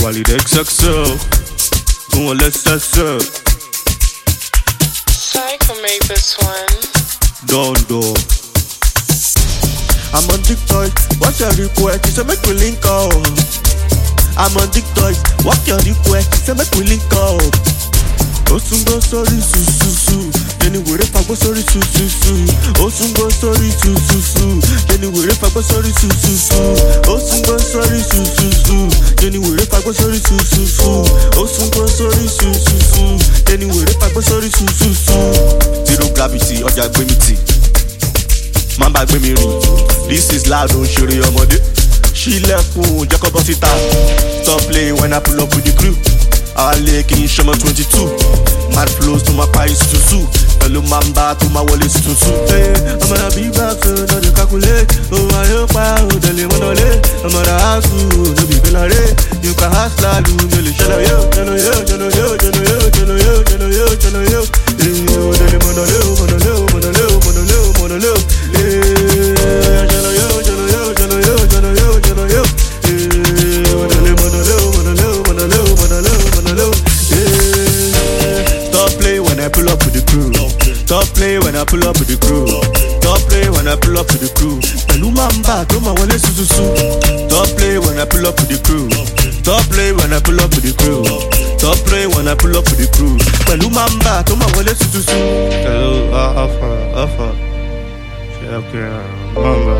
Walid XXL. Go on, let's up. Psycho made this one. Dondo. I'm on TikTok, what's your request? You say make we link up. I'm on TikTok, what's your request? You say make we link up. Osungo sorry su. Anyway, if I go sorry su. Osungo sorry su. Anyway, if I go sorry su. Osungo sorry su. Anyway, if I go sorry su. Osungo sorry su. Anyway, if I go sorry su. Zero gravity, ọjà gbé mi tì. Mamba gbé mi rìn. This is loud, don't ṣeré ọmọdé. Ṣílẹ̀kùn jẹ́ kó bọ́ síta. Stop playing when I pull up with the crew. Àlè kì í ṣọmọ 22. Mad flows to my pies tutu. Pẹ̀lú mamba tó máa wọlé tutu. Ọmọ náà bí báàkì náà lè calculate. Òun ayé pa òdèlè mọ́nà lé. Ọmọ náà á sùn lóbi ìgbéná ré. Yùkà á sílálù mi lè ṣẹlẹ̀ yó. Jẹ̀nà yó. Òdèlè mọ́nà lé. I pull up with the crew. Stop play when I pull up with the crew. Stop play when I pull up with the crew. Pẹ̀lú mamba tó máa wọlé sususu. Stop play when I pull up with the crew. Stop play when I pull up with the crew. Stop play when I pull up with the crew. Pẹ̀lú mamba tó máa wọlé sususu. Hello, Alpha. Okay, mamba.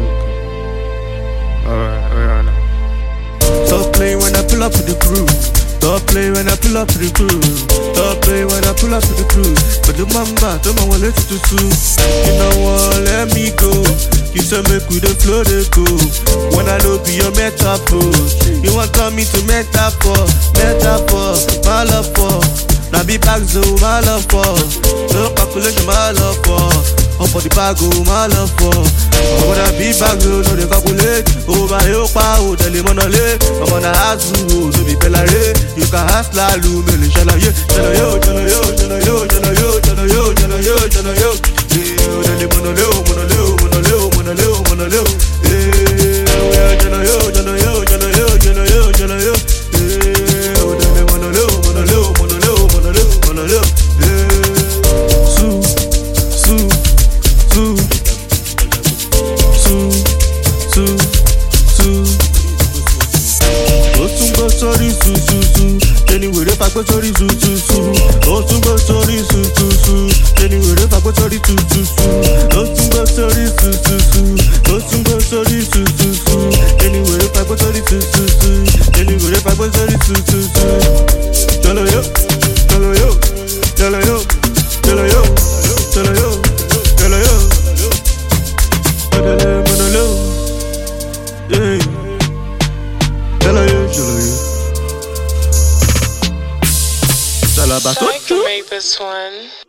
Alright now. Stop play when I pull up with the crew. Stop play when I pull up to the crew. Stop play when I pull up to the crew. But the mamba, don't want to tutu. You know what? Let me go. You say make with the flow they go. When I know be your metaphor. You want turn me to metaphor, my love for. Now be back so my love for. No calculation, my love for. Up for the bag, oh my love for. I wanna be back so no they calculate. Over here, power, tell him on a lake. I'm on a house, no be bella. You can ask la lu, me le chala yo. Sorry su. Anyway, if I go sorry su. Osungo sorry su. Anyway, if I go sorry su. Osungo sorry su. Osungo sorry su. Anyway, if I go sorry su. Anyway, if I go sorry su. Jalo yo. Hey. Psycho made this one.